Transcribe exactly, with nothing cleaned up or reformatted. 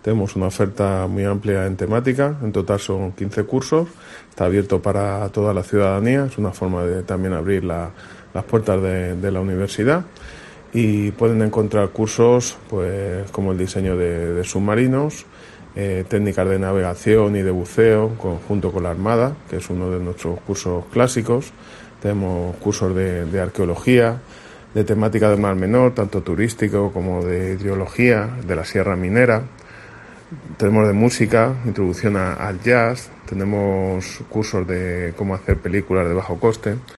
Tenemos una oferta muy amplia en temática, en total son quince cursos, está abierto para toda la ciudadanía, es una forma de también abrir la, las puertas de, de la universidad, y pueden encontrar cursos pues como el diseño de, de submarinos, eh, técnicas de navegación y de buceo conjunto con la Armada, que es uno de nuestros cursos clásicos. Tenemos cursos de, de arqueología, de temática del Mar Menor, tanto turístico como de hidrología, de la Sierra Minera. Tenemos de música, introducción a, al jazz, tenemos cursos de cómo hacer películas de bajo coste.